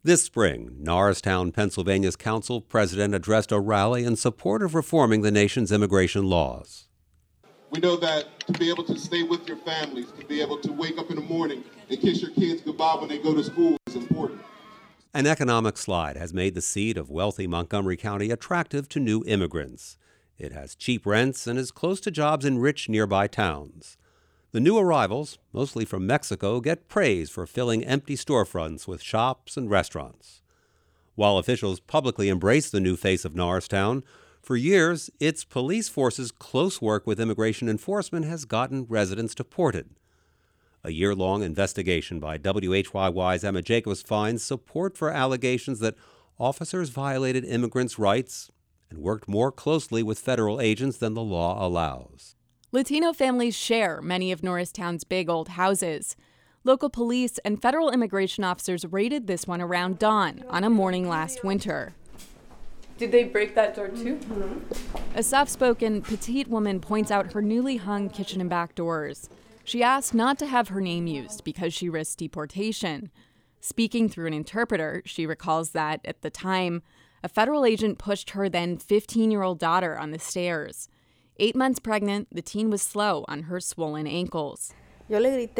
This spring, Norristown, Pennsylvania's council president addressed a rally in support of reforming the nation's immigration laws. We know that to be able to stay with your families, to be able to wake up in the morning and kiss your kids goodbye when they go to school is important. An economic slide has made the seat of wealthy Montgomery County attractive to new immigrants. It has cheap rents and is close to jobs in rich nearby towns. The new arrivals, mostly from Mexico, get praise for filling empty storefronts with shops and restaurants. While officials publicly embrace the new face of Norristown, for years, its police force's close work with immigration enforcement has gotten residents deported. A year-long investigation by WHYY's Emma Jacobs finds support for allegations that officers violated immigrants' rights and worked more closely with federal agents than the law allows. Latino families share many of Norristown's big old houses. Local police and federal immigration officers raided this one around dawn on a morning last winter. Did they break that door too? A soft-spoken, petite woman points out her newly hung kitchen and back doors. She asked not to have her name used because she risked deportation. Speaking through an interpreter, she recalls that, at the time, a federal agent pushed her then 15-year-old daughter on the stairs. 8 months pregnant, the teen was slow on her swollen ankles. I looked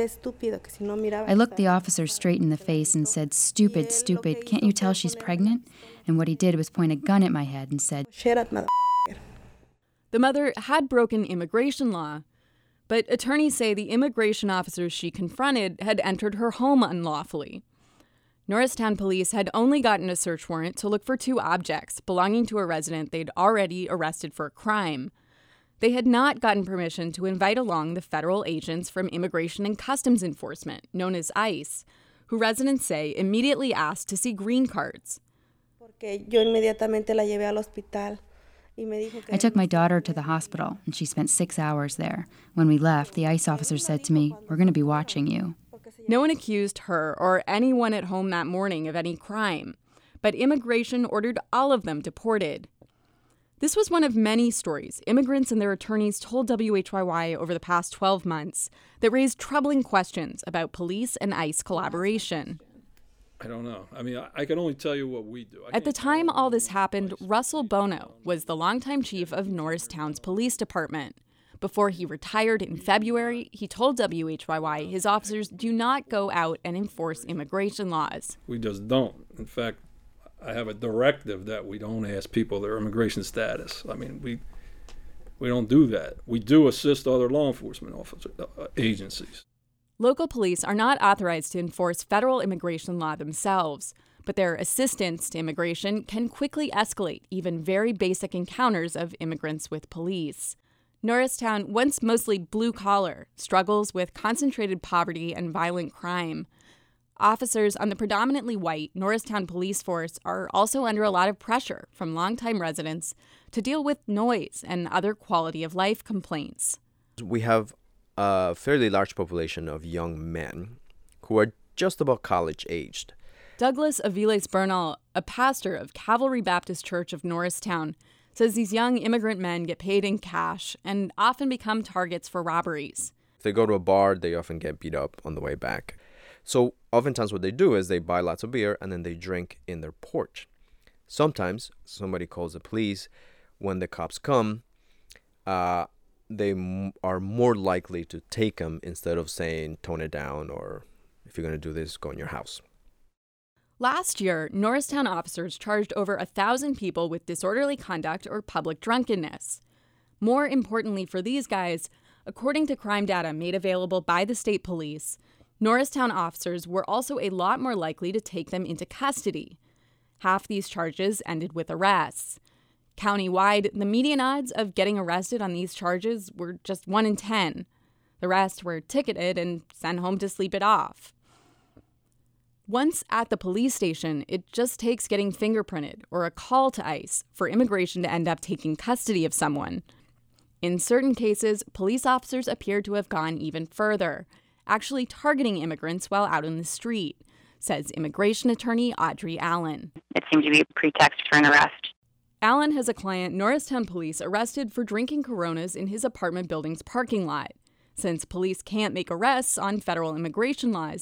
the officer straight in the face and said, "Stupid, stupid, can't you tell she's pregnant?" And what he did was point a gun at my head and said, "Shut up, mother." The mother had broken immigration law, but attorneys say the immigration officers she confronted had entered her home unlawfully. Norristown police had only gotten a search warrant to look for 2 objects belonging to a resident they'd already arrested for a crime. They had not gotten permission to invite along the federal agents from Immigration and Customs Enforcement, known as ICE, who residents say immediately asked to see green cards. I took my daughter to the hospital, and she spent 6 hours there. When we left, the ICE officer said to me, "We're going to be watching you." No one accused her or anyone at home that morning of any crime, but immigration ordered all of them deported. This was one of many stories immigrants and their attorneys told WHYY over the past 12 months that raised troubling questions about police and ICE collaboration. I don't know. I mean, I can only tell you what we do. At the time all this happened, Russell Bono was the longtime chief of Norristown's police department. Before he retired in February, he told WHYY his officers do not go out and enforce immigration laws. We just don't. In fact, I have a directive that we don't ask people their immigration status. I mean, we don't do that. We do assist other law enforcement agencies. Local police are not authorized to enforce federal immigration law themselves, but their assistance to immigration can quickly escalate even very basic encounters of immigrants with police. Norristown, once mostly blue-collar, struggles with concentrated poverty and violent crime. Officers on the predominantly white Norristown police force are also under a lot of pressure from longtime residents to deal with noise and other quality of life complaints. We have a fairly large population of young men who are just about college-aged. Douglas Aviles Bernal, a pastor of Calvary Baptist Church of Norristown, says these young immigrant men get paid in cash and often become targets for robberies. If they go to a bar, they often get beat up on the way back. So oftentimes what they do is they buy lots of beer and then they drink in their porch. Sometimes somebody calls the police. When the cops come, they are more likely to take them instead of saying tone it down or if you're going to do this, go in your house. Last year, Norristown officers charged over 1,000 people with disorderly conduct or public drunkenness. More importantly for these guys, according to crime data made available by the state police, Norristown officers were also a lot more likely to take them into custody. Half these charges ended with arrests. Countywide, the median odds of getting arrested on these charges were just 1 in 10. The rest were ticketed and sent home to sleep it off. Once at the police station, it just takes getting fingerprinted or a call to ICE for immigration to end up taking custody of someone. In certain cases, police officers appear to have gone even further, actually targeting immigrants while out in the street, says immigration attorney Audrey Allen. It seemed to be a pretext for an arrest. Allen has a client Norristown police arrested for drinking Coronas in his apartment building's parking lot. Since police can't make arrests on federal immigration laws,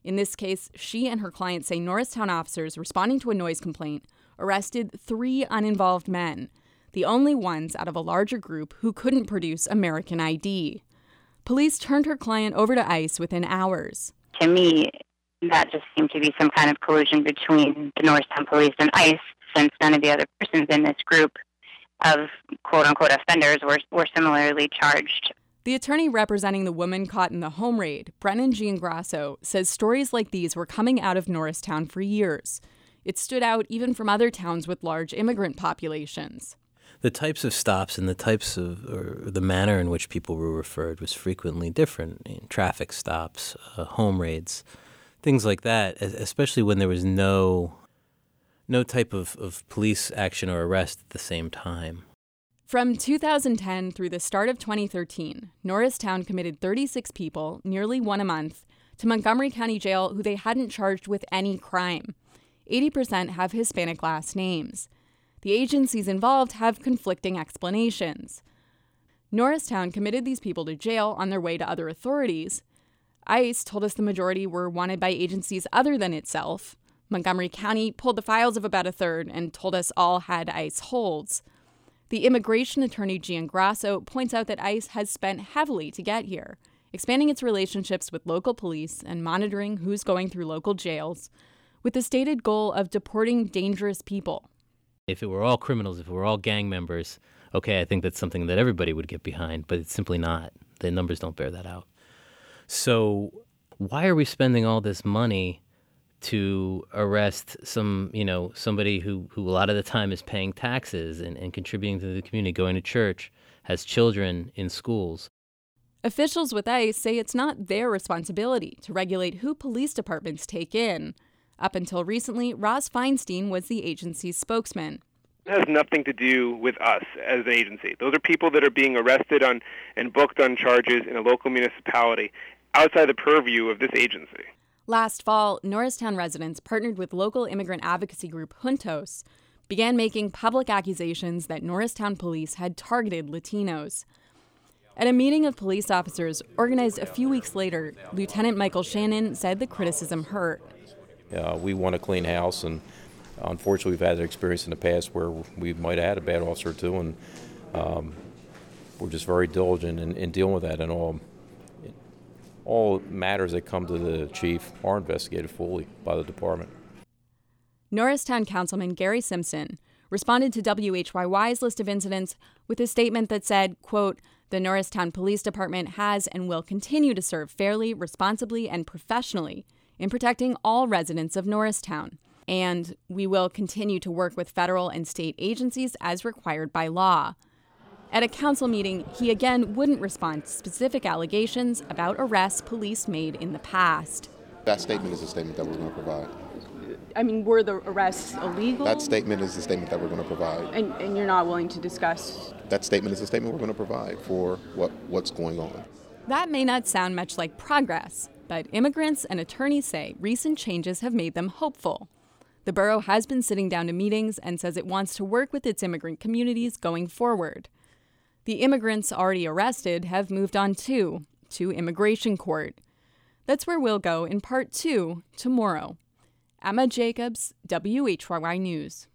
In this case, she and her client say Norristown officers responding to a noise complaint arrested 3 uninvolved men, the only ones out of a larger group who couldn't produce American ID. Police turned her client over to ICE within hours. To me, that just seemed to be some kind of collusion between the Norristown police and ICE, since none of the other persons in this group of quote-unquote offenders were similarly charged. The attorney representing the woman caught in the home raid, Brennan Giangrasso, says stories like these were coming out of Norristown for years. It stood out even from other towns with large immigrant populations. The types of stops and the types of, or the manner in which people were referred was frequently different. Traffic stops, home raids, things like that, especially when there was no type of police action or arrest at the same time. From 2010 through the start of 2013, Norristown committed 36 people, nearly one a month, to Montgomery County Jail who they hadn't charged with any crime. 80% have Hispanic last names. The agencies involved have conflicting explanations. Norristown committed these people to jail on their way to other authorities. ICE told us the majority were wanted by agencies other than itself. Montgomery County pulled the files of about a third and told us all had ICE holds. The immigration attorney Giangrasso points out that ICE has spent heavily to get here, expanding its relationships with local police and monitoring who's going through local jails, with the stated goal of deporting dangerous people. If it were all criminals, if it were all gang members, okay, I think that's something that everybody would get behind, but it's simply not. The numbers don't bear that out. So why are we spending all this money to arrest somebody who a lot of the time is paying taxes and contributing to the community, going to church, has children in schools? Officials with ICE say it's not their responsibility to regulate who police departments take in. Up until recently, Ross Feinstein was the agency's spokesman. It has nothing to do with us as an agency. Those are people that are being arrested on and booked on charges in a local municipality outside the purview of this agency. Last fall, Norristown residents partnered with local immigrant advocacy group Juntos, began making public accusations that Norristown police had targeted Latinos. At a meeting of police officers organized a few weeks later, Lieutenant Michael Shannon said the criticism hurt. We want a clean house, and unfortunately we've had an experience in the past where we might have had a bad officer or two, and we're just very diligent in dealing with that, and all matters that come to the chief are investigated fully by the department. Norristown Councilman Gary Simpson responded to WHYY's list of incidents with a statement that said, quote, "The Norristown Police Department has and will continue to serve fairly, responsibly, and professionally in protecting all residents of Norristown. And we will continue to work with federal and state agencies as required by law." At a council meeting, he again wouldn't respond to specific allegations about arrests police made in the past. That statement is a statement that we're going to provide. I mean, were the arrests illegal? That statement is the statement that we're going to provide. And you're not willing to discuss? That statement is the statement we're going to provide for what's going on. That may not sound much like progress, but immigrants and attorneys say recent changes have made them hopeful. The borough has been sitting down to meetings and says it wants to work with its immigrant communities going forward. The immigrants already arrested have moved on to immigration court. That's where we'll go in part 2 tomorrow. Emma Jacobs, WHYY News.